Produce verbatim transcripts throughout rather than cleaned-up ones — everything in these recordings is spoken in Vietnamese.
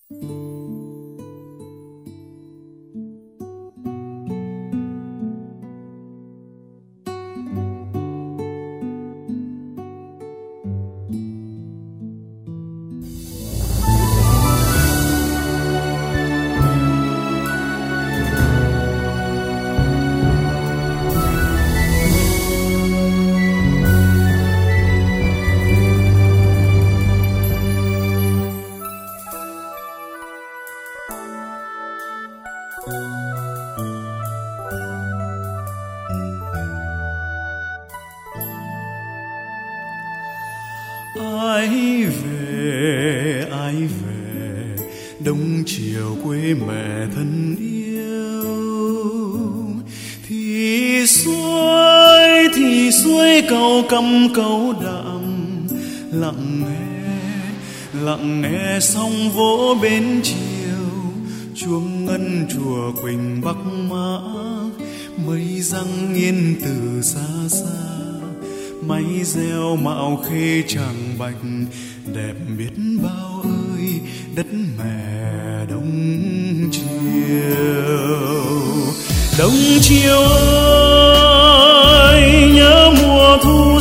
Ai về, ai về, đông chiều quê mẹ thân yêu. Thì xuôi, thì xuôi câu căm câu đạm, lặng nghe, lặng nghe sóng vỗ bên chiều. Chuông ngân chùa Quỳnh Bắc Mã, mây răng nghiêng từ xa xa. Máy reo mạo khê tràng bạch, đẹp biết bao ơi đất mẹ đông chiều. Đông chiều ơi nhớ mùa thu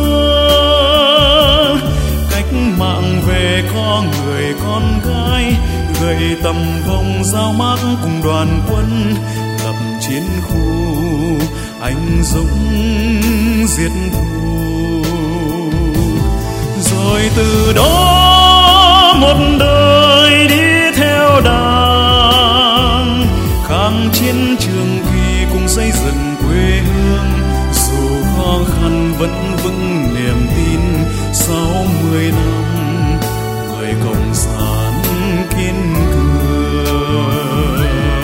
xưa, cách mạng về có người con gái, gậy tầm vòng dao mát cùng đoàn quân lập chiến khu anh dũng diệt thù. Rồi từ đó một đời đi theo Đảng, kháng chiến trường kỳ cùng xây dựng quê hương. Dù khó khăn vẫn vững niềm tin, sau mười năm người cộng sản kiên cường.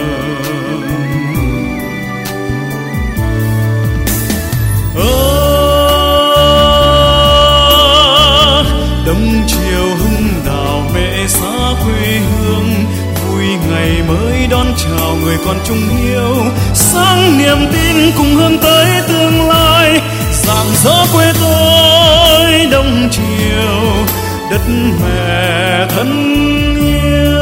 Đông chiều hưng đào mẹ xa quê hương, vui ngày mới đón chào người con trung hiếu. Sáng niềm tin cùng hướng tới tương lai, rạng rỡ quê tôi đông chiều, đất mẹ thân yêu.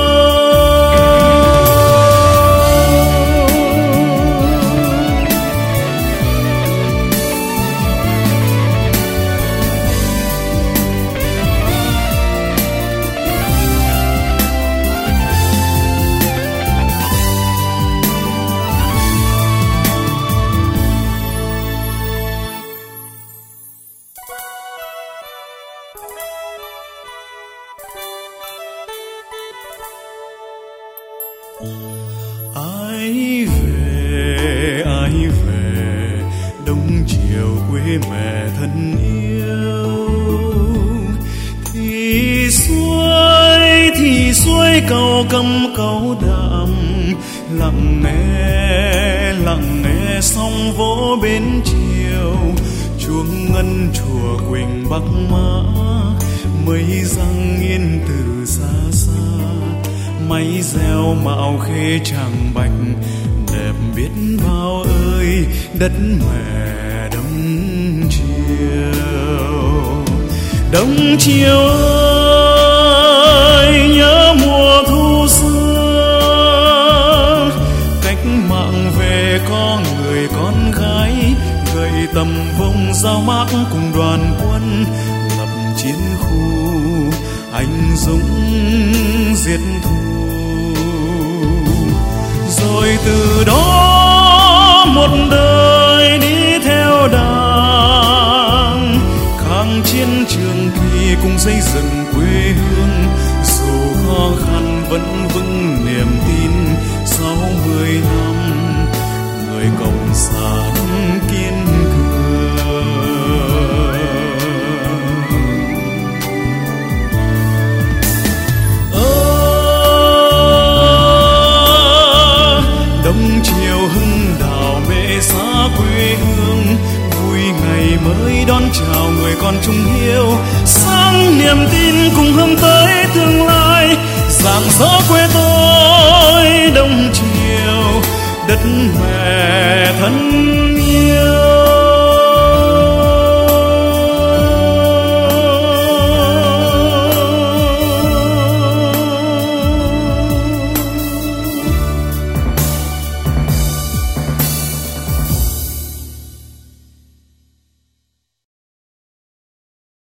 Ai về, ai về, đông chiều quê mẹ thân yêu. Thì xuôi, thì xuôi câu căm câu đạm, lặng nghe, lặng nghe sóng vỗ bên chiều. Chuông ngân chùa Quỳnh Bắc Mã, mây răng nghiêng từ xa xa. Máy reo mạo khê tràng bạch, đẹp biết bao ơi đất mẹ đông chiều. Đông chiều ơi nhớ mùa thu xưa, cách mạng về có người con gái, gậy tầm vông dao mát cùng đoàn quân lập chiến khu anh dũng diệt thù. Rồi từ đó một đời đi theo Đảng, kháng chiến trường kỳ cùng xây dựng quê hương. Dù khó khăn vẫn vững niềm tin, sau mười năm người cộng sản kiên cường. Đông chiều hưng đào mẹ xa quê hương, vui ngày mới đón chào người con trung hiếu. Sáng niềm tin cùng hướng tới tương lai, rạng rỡ quê tôi đông chiều, đất mẹ thân